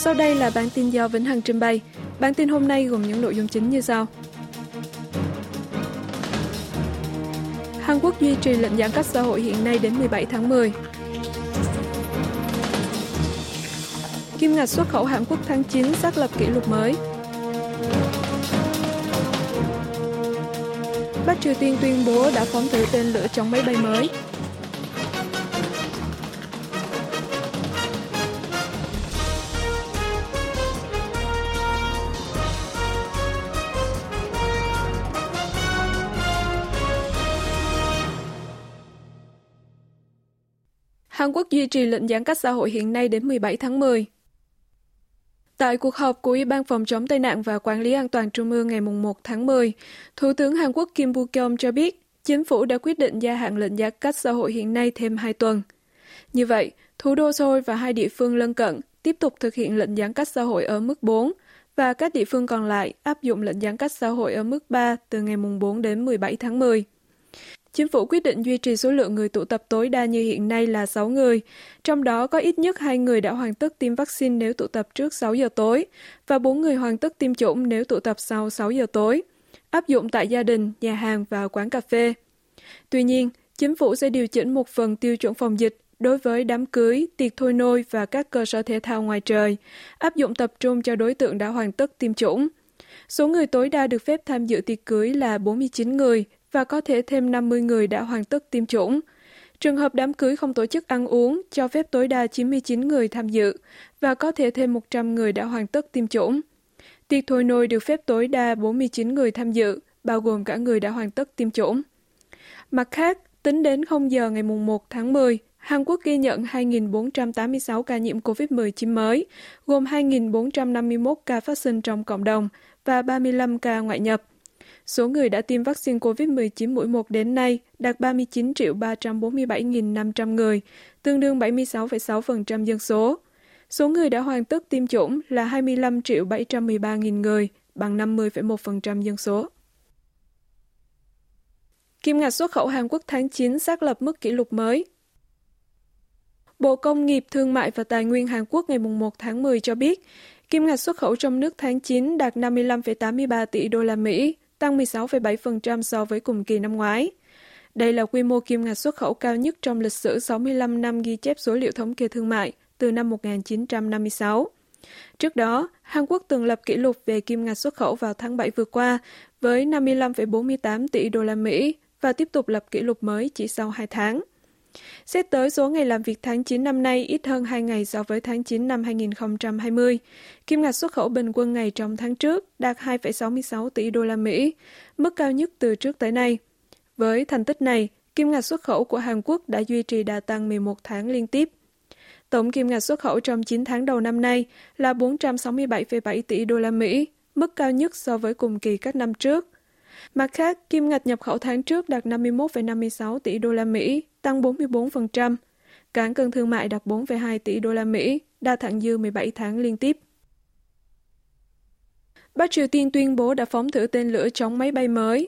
Sau đây là bản tin do Vĩnh Hằng trình bày. Bản tin hôm nay gồm những nội dung chính như sau. Hàn Quốc duy trì lệnh giãn cách xã hội hiện nay đến 17 tháng 10. Kim ngạch xuất khẩu Hàn Quốc tháng 9 xác lập kỷ lục mới. Bắc Triều Tiên tuyên bố đã phóng thử tên lửa chống máy bay mới. Hàn Quốc duy trì lệnh giãn cách xã hội hiện nay đến 17 tháng 10. Tại cuộc họp của Ủy ban Phòng chống tai nạn và Quản lý an toàn Trung ương ngày 1 tháng 10, Thủ tướng Hàn Quốc Kim Buk-yeom cho biết chính phủ đã quyết định gia hạn lệnh giãn cách xã hội hiện nay thêm 2 tuần. Như vậy, thủ đô Seoul và 2 địa phương lân cận tiếp tục thực hiện lệnh giãn cách xã hội ở mức 4 và các địa phương còn lại áp dụng lệnh giãn cách xã hội ở mức 3 từ ngày 4 đến 17 tháng 10. Chính phủ quyết định duy trì số lượng người tụ tập tối đa như hiện nay là 6 người, trong đó có ít nhất 2 người đã hoàn tất tiêm vaccine nếu tụ tập trước 6 giờ tối và 4 người hoàn tất tiêm chủng nếu tụ tập sau 6 giờ tối, áp dụng tại gia đình, nhà hàng và quán cà phê. Tuy nhiên, chính phủ sẽ điều chỉnh một phần tiêu chuẩn phòng dịch đối với đám cưới, tiệc thôi nôi và các cơ sở thể thao ngoài trời, áp dụng tập trung cho đối tượng đã hoàn tất tiêm chủng. Số người tối đa được phép tham dự tiệc cưới là 49 người, và có thể thêm 50 người đã hoàn tất tiêm chủng. Trường hợp đám cưới không tổ chức ăn uống, cho phép tối đa 99 người tham dự, và có thể thêm 100 người đã hoàn tất tiêm chủng. Tiệc thôi nôi được phép tối đa 49 người tham dự, bao gồm cả người đã hoàn tất tiêm chủng. Mặt khác, tính đến 0 giờ ngày 1 tháng 10, Hàn Quốc ghi nhận 2.486 ca nhiễm COVID-19 mới, gồm 2.451 ca phát sinh trong cộng đồng và 35 ca ngoại nhập. Số người đã tiêm vaccine COVID-19 mũi 1 đến nay đạt 39.347.500 người, tương đương 76,6% dân số. Số người đã hoàn tất tiêm chủng là 25.713.000 người, bằng 50,1% dân số. Kim ngạch xuất khẩu Hàn Quốc tháng 9 xác lập mức kỷ lục mới. Bộ Công nghiệp, Thương mại và Tài nguyên Hàn Quốc ngày 1 tháng 10 cho biết, kim ngạch xuất khẩu trong nước tháng 9 đạt 55,83 tỷ đô la Mỹ, tăng 16,7% so với cùng kỳ năm ngoái. Đây là quy mô kim ngạch xuất khẩu cao nhất trong lịch sử 65 năm ghi chép số liệu thống kê thương mại từ năm 1956. Trước đó, Hàn Quốc từng lập kỷ lục về kim ngạch xuất khẩu vào tháng 7 vừa qua với 55,48 tỷ đô la Mỹ và tiếp tục lập kỷ lục mới chỉ sau 2 tháng. Xét tới số ngày làm việc tháng 9 năm nay ít hơn 2 ngày so với tháng 9 năm 2020, kim ngạch xuất khẩu bình quân ngày trong tháng trước đạt 2,66 tỷ đô la Mỹ, mức cao nhất từ trước tới nay. Với thành tích này, kim ngạch xuất khẩu của Hàn Quốc đã duy trì đà tăng 11 tháng liên tiếp. Tổng kim ngạch xuất khẩu trong 9 tháng đầu năm nay là 467,7 tỷ đô la Mỹ, mức cao nhất so với cùng kỳ các năm trước. Mặt khác, kim ngạch nhập khẩu tháng trước đạt 51,56 tỷ đô la Mỹ, tăng 44%. Cán cân thương mại đạt 4,2 tỷ đô la Mỹ, đạt thặng dư 17 tháng liên tiếp. Bắc Triều Tiên tuyên bố đã phóng thử tên lửa chống máy bay mới.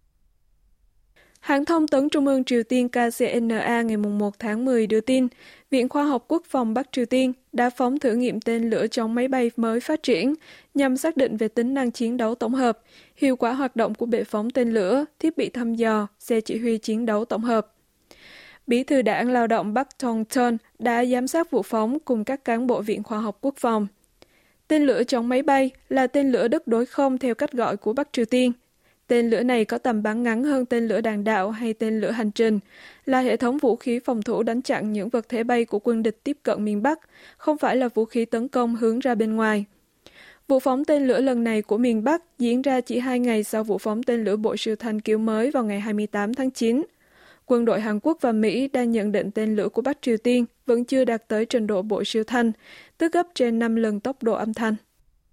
Hãng thông tấn Trung ương Triều Tiên KCNA ngày 1 tháng 10 đưa tin, Viện Khoa học Quốc phòng Bắc Triều Tiên đã phóng thử nghiệm tên lửa chống máy bay mới phát triển nhằm xác định về tính năng chiến đấu tổng hợp, hiệu quả hoạt động của bệ phóng tên lửa, thiết bị thăm dò, xe chỉ huy chiến đấu tổng hợp. Bí thư Đảng Lao động Bắc Thong-ton đã giám sát vụ phóng cùng các cán bộ Viện Khoa học Quốc phòng. Tên lửa chống máy bay là tên lửa đất đối không theo cách gọi của Bắc Triều Tiên. Tên lửa này có tầm bắn ngắn hơn tên lửa đạn đạo hay tên lửa hành trình, là hệ thống vũ khí phòng thủ đánh chặn những vật thể bay của quân địch tiếp cận miền Bắc, không phải là vũ khí tấn công hướng ra bên ngoài. Vụ phóng tên lửa lần này của miền Bắc diễn ra chỉ 2 ngày sau vụ phóng tên lửa bộ siêu thanh kiểu mới vào ngày 28 tháng 9. Quân đội Hàn Quốc và Mỹ đang nhận định tên lửa của Bắc Triều Tiên vẫn chưa đạt tới trình độ bộ siêu thanh, tức gấp trên 5 lần tốc độ âm thanh.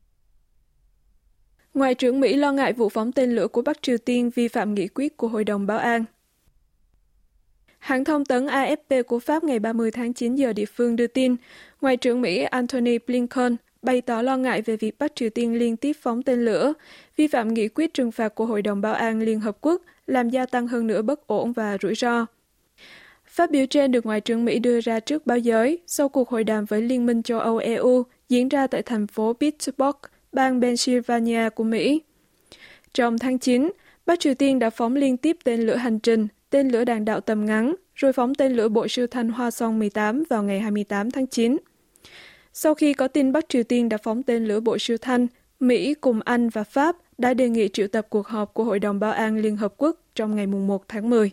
Ngoại trưởng Mỹ lo ngại vụ phóng tên lửa của Bắc Triều Tiên vi phạm nghị quyết của Hội đồng Bảo an. Hãng thông tấn AFP của Pháp ngày 30 tháng 9 giờ địa phương đưa tin, Ngoại trưởng Mỹ Antony Blinken bày tỏ lo ngại về việc Bắc Triều Tiên liên tiếp phóng tên lửa, vi phạm nghị quyết trừng phạt của Hội đồng Bảo an Liên Hợp Quốc, làm gia tăng hơn nữa bất ổn và rủi ro. Phát biểu trên được Ngoại trưởng Mỹ đưa ra trước báo giới sau cuộc hội đàm với Liên minh châu Âu EU diễn ra tại thành phố Pittsburgh, bang Pennsylvania của Mỹ. Trong tháng 9, Bắc Triều Tiên đã phóng liên tiếp tên lửa hành trình, tên lửa đạn đạo tầm ngắn, rồi phóng tên lửa bộ siêu thanh Hwasong-18 vào ngày 28 tháng 9. Sau khi có tin Bắc Triều Tiên đã phóng tên lửa bộ siêu thanh, Mỹ cùng Anh và Pháp đã đề nghị triệu tập cuộc họp của Hội đồng Bảo an Liên Hợp Quốc trong ngày 1 tháng 10.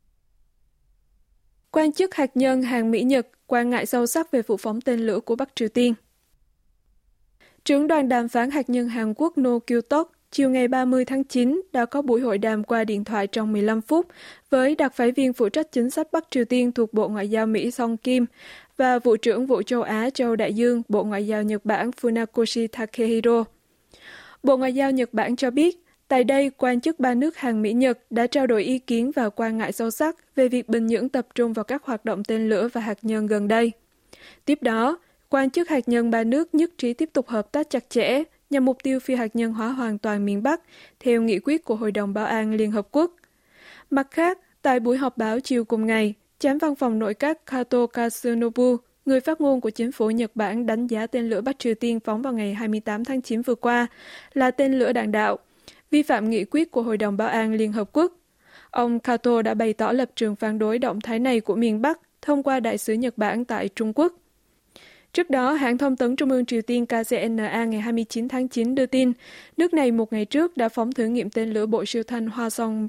Quan chức hạt nhân Hàn Mỹ-Nhật quan ngại sâu sắc về vụ phóng tên lửa của Bắc Triều Tiên. Trưởng đoàn đàm phán hạt nhân Hàn Quốc No Kyu-tok chiều ngày 30 tháng 9 đã có buổi hội đàm qua điện thoại trong 15 phút với đặc phái viên phụ trách chính sách Bắc Triều Tiên thuộc Bộ Ngoại giao Mỹ Song Kim và Vụ trưởng Vụ Châu Á Châu Đại Dương Bộ Ngoại giao Nhật Bản Funakoshi Takehiro. Bộ Ngoại giao Nhật Bản cho biết, tại đây, quan chức ba nước Hàn Mỹ-Nhật đã trao đổi ý kiến và quan ngại sâu sắc về việc Bình Nhưỡng tập trung vào các hoạt động tên lửa và hạt nhân gần đây. Tiếp đó, quan chức hạt nhân ba nước nhất trí tiếp tục hợp tác chặt chẽ nhằm mục tiêu phi hạt nhân hóa hoàn toàn miền Bắc, theo nghị quyết của Hội đồng Bảo an Liên Hợp Quốc. Mặt khác, tại buổi họp báo chiều cùng ngày, Chánh văn phòng nội các Kato Katsunobu, người phát ngôn của chính phủ Nhật Bản đánh giá tên lửa Bắc Triều Tiên phóng vào ngày 28 tháng 9 vừa qua là tên lửa đạn đạo, vi phạm nghị quyết của Hội đồng Bảo an Liên Hợp Quốc. Ông Kato đã bày tỏ lập trường phản đối động thái này của miền Bắc thông qua đại sứ Nhật Bản tại Trung Quốc. Trước đó, hãng thông tấn Trung ương Triều Tiên KCNA ngày 29 tháng 9 đưa tin, nước này một ngày trước đã phóng thử nghiệm tên lửa bộ siêu thanh Hwasong.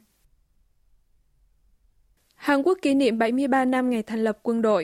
Hàn Quốc kỷ niệm 73 năm ngày thành lập quân đội.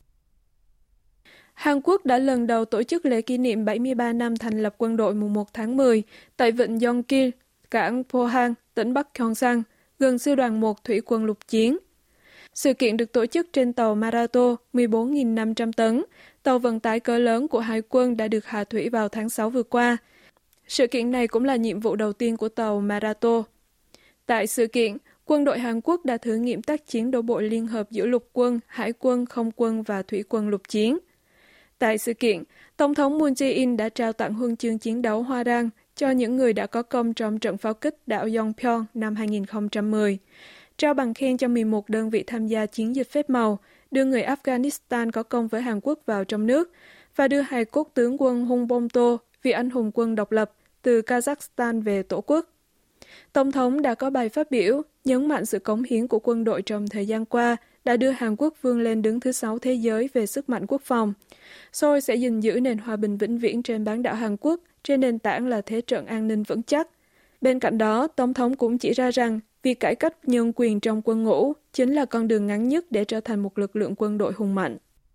Hàn Quốc đã lần đầu tổ chức lễ kỷ niệm 73 năm thành lập quân đội mùng 1 tháng 10 tại vịnh Yeongkil, cảng Pohang, tỉnh Bắc Gyeongsang, gần sư đoàn 1 thủy quân lục chiến. Sự kiện được tổ chức trên tàu Marato 14.500 tấn, tàu vận tải cỡ lớn của Hải quân đã được hạ thủy vào tháng 6 vừa qua. Sự kiện này cũng là nhiệm vụ đầu tiên của tàu Marato. Tại sự kiện, quân đội Hàn Quốc đã thử nghiệm tác chiến đổ bộ liên hợp giữa lục quân, hải quân, không quân và thủy quân lục chiến. Tại sự kiện, Tổng thống Moon Jae-in đã trao tặng huân chương chiến đấu Hoa Đăng cho những người đã có công trong trận pháo kích đảo Yongbyon năm 2010, trao bằng khen cho 11 đơn vị tham gia chiến dịch phép màu, đưa người Afghanistan có công với Hàn Quốc vào trong nước, và đưa hài cốt tướng quân Hung Bomto, vị anh hùng quân độc lập, từ Kazakhstan về Tổ quốc. Tổng thống đã có bài phát biểu, nhấn mạnh sự cống hiến của quân đội trong thời gian qua đã đưa Hàn Quốc vươn lên đứng thứ 6 thế giới về sức mạnh quốc phòng. Seoul sẽ gìn giữ nền hòa bình vĩnh viễn trên bán đảo Hàn Quốc trên nền tảng là thế trận an ninh vững chắc. Bên cạnh đó, Tổng thống cũng chỉ ra rằng việc cải cách nhân quyền trong quân ngũ chính là con đường ngắn nhất để trở thành một lực lượng quân đội hùng mạnh.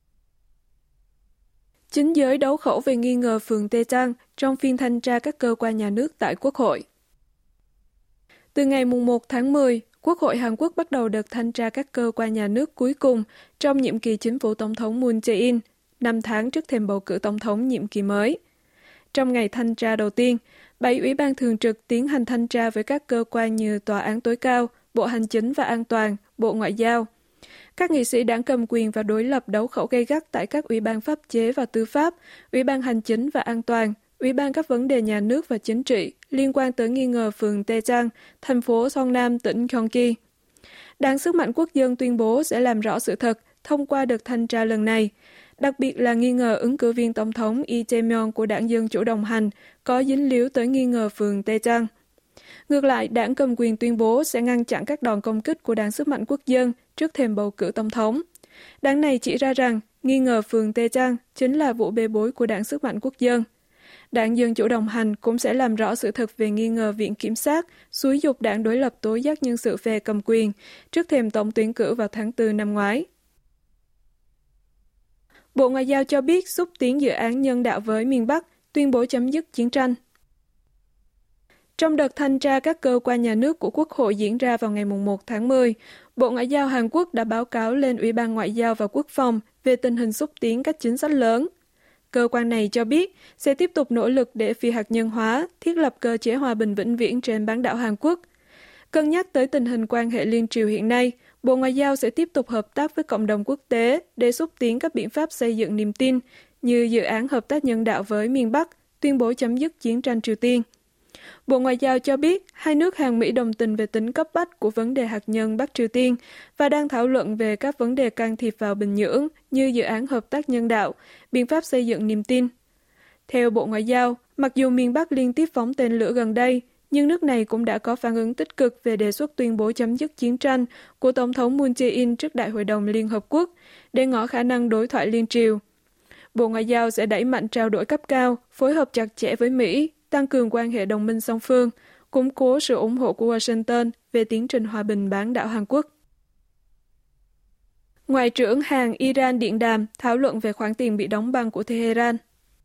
Chính giới đấu khẩu về nghi ngờ phường Tê Trang trong phiên thanh tra các cơ quan nhà nước tại Quốc hội. Từ ngày 1 tháng 10, Quốc hội Hàn Quốc bắt đầu đợt thanh tra các cơ quan nhà nước cuối cùng trong nhiệm kỳ chính phủ Tổng thống Moon Jae-in, 5 tháng trước thềm bầu cử Tổng thống nhiệm kỳ mới. Trong ngày thanh tra đầu tiên, 7 ủy ban thường trực tiến hành thanh tra với các cơ quan như Tòa án tối cao, Bộ Hành chính và An toàn, Bộ Ngoại giao. Các nghị sĩ đảng cầm quyền và đối lập đấu khẩu gay gắt tại các ủy ban pháp chế và tư pháp, ủy ban hành chính và an toàn, ủy ban các vấn đề nhà nước và chính trị liên quan tới nghi ngờ phường Tê Trang, thành phố Songnam, tỉnh Gyeonggi. Đảng Sức mạnh Quốc dân tuyên bố sẽ làm rõ sự thật thông qua đợt thanh tra lần này, đặc biệt là nghi ngờ ứng cử viên Tổng thống Lee Jae-myung của đảng Dân Chủ đồng hành có dính líu tới nghi ngờ phường Tê Trang. Ngược lại, đảng cầm quyền tuyên bố sẽ ngăn chặn các đòn công kích của Đảng Sức mạnh Quốc dân trước thềm bầu cử Tổng thống. Đảng này chỉ ra rằng nghi ngờ phường Tê Trang chính là vụ bê bối của Đảng Sức mạnh Quốc dân. Đảng Dân Chủ đồng hành cũng sẽ làm rõ sự thật về nghi ngờ Viện Kiểm sát xúi giục đảng đối lập tố giác nhân sự phe cầm quyền trước thềm tổng tuyển cử vào tháng 4 năm ngoái. Bộ Ngoại giao cho biết xúc tiến dự án nhân đạo với miền Bắc, tuyên bố chấm dứt chiến tranh. Trong đợt thanh tra các cơ quan nhà nước của Quốc hội diễn ra vào ngày 1 tháng 10, Bộ Ngoại giao Hàn Quốc đã báo cáo lên Ủy ban Ngoại giao và Quốc phòng về tình hình xúc tiến các chính sách lớn. Cơ quan này cho biết sẽ tiếp tục nỗ lực để phi hạt nhân hóa, thiết lập cơ chế hòa bình vĩnh viễn trên bán đảo Hàn Quốc. Cân nhắc tới tình hình quan hệ liên triều hiện nay, Bộ Ngoại giao sẽ tiếp tục hợp tác với cộng đồng quốc tế để xúc tiến các biện pháp xây dựng niềm tin như dự án hợp tác nhân đạo với miền Bắc, tuyên bố chấm dứt chiến tranh Triều Tiên. Bộ Ngoại giao cho biết hai nước Hàn Mỹ đồng tình về tính cấp bách của vấn đề hạt nhân Bắc Triều Tiên và đang thảo luận về các vấn đề can thiệp vào Bình Nhưỡng như dự án hợp tác nhân đạo, biện pháp xây dựng niềm tin. Theo Bộ Ngoại giao, mặc dù miền Bắc liên tiếp phóng tên lửa gần đây, nhưng nước này cũng đã có phản ứng tích cực về đề xuất tuyên bố chấm dứt chiến tranh của Tổng thống Moon Jae-in trước Đại hội đồng Liên Hợp Quốc, để ngỏ khả năng đối thoại liên triều. Bộ Ngoại giao sẽ đẩy mạnh trao đổi cấp cao, phối hợp chặt chẽ với Mỹ, tăng cường quan hệ đồng minh song phương, củng cố sự ủng hộ của Washington về tiến trình hòa bình bán đảo Hàn Quốc. Ngoại trưởng Hàn Iran điện đàm thảo luận về khoản tiền bị đóng băng của Tehran.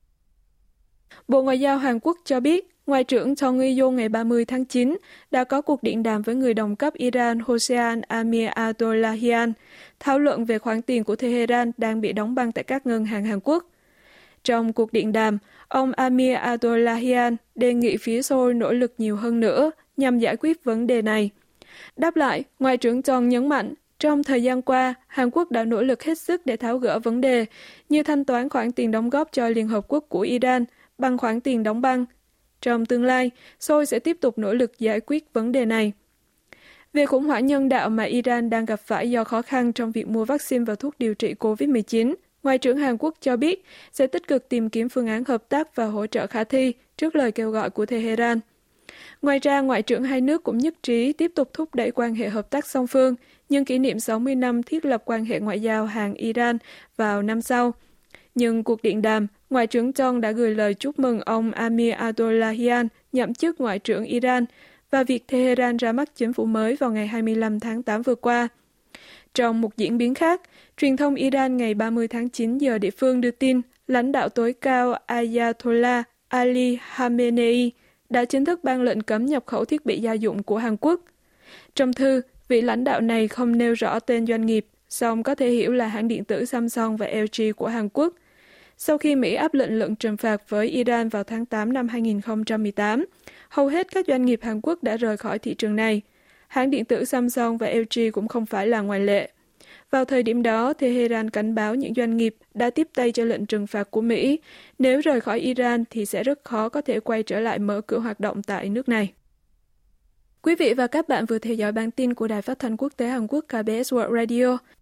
Bộ Ngoại giao Hàn Quốc cho biết, Ngoại trưởng Chung Eui-yong ngày 30 tháng 9 đã có cuộc điện đàm với người đồng cấp Iran Hossein Amir-Abdollahian, thảo luận về khoản tiền của Tehran đang bị đóng băng tại các ngân hàng Hàn Quốc. Trong cuộc điện đàm, ông Amir-Abdollahian đề nghị phía Seoul nỗ lực nhiều hơn nữa nhằm giải quyết vấn đề này. Đáp lại, Ngoại trưởng Chung nhấn mạnh, trong thời gian qua, Hàn Quốc đã nỗ lực hết sức để tháo gỡ vấn đề, như thanh toán khoản tiền đóng góp cho Liên Hợp Quốc của Iran bằng khoản tiền đóng băng. Trong tương lai, Seoul sẽ tiếp tục nỗ lực giải quyết vấn đề này. Về khủng hoảng nhân đạo mà Iran đang gặp phải do khó khăn trong việc mua vaccine và thuốc điều trị COVID-19, Ngoại trưởng Hàn Quốc cho biết sẽ tích cực tìm kiếm phương án hợp tác và hỗ trợ khả thi trước lời kêu gọi của Tehran. Ngoài ra, Ngoại trưởng hai nước cũng nhất trí tiếp tục thúc đẩy quan hệ hợp tác song phương nhân kỷ niệm 60 năm thiết lập quan hệ ngoại giao Hàn-Iran vào năm sau. Nhưng cuộc điện đàm, Ngoại trưởng Chung đã gửi lời chúc mừng ông Amir Abdollahian nhậm chức Ngoại trưởng Iran và việc Tehran ra mắt chính phủ mới vào ngày 25 tháng 8 vừa qua. Trong một diễn biến khác, truyền thông Iran ngày 30 tháng 9 giờ địa phương đưa tin lãnh đạo tối cao Ayatollah Ali Khamenei đã chính thức ban lệnh cấm nhập khẩu thiết bị gia dụng của Hàn Quốc. Trong thư, vị lãnh đạo này không nêu rõ tên doanh nghiệp, song có thể hiểu là hãng điện tử Samsung và LG của Hàn Quốc. Sau khi Mỹ áp lệnh trừng phạt với Iran vào tháng 8 năm 2018, hầu hết các doanh nghiệp Hàn Quốc đã rời khỏi thị trường này. Hãng điện tử Samsung và LG cũng không phải là ngoại lệ. Vào thời điểm đó, Tehran cảnh báo những doanh nghiệp đã tiếp tay cho lệnh trừng phạt của Mỹ. Nếu rời khỏi Iran thì sẽ rất khó có thể quay trở lại mở cửa hoạt động tại nước này. Quý vị và các bạn vừa theo dõi bản tin của Đài Phát thanh Quốc tế Hàn Quốc KBS World Radio.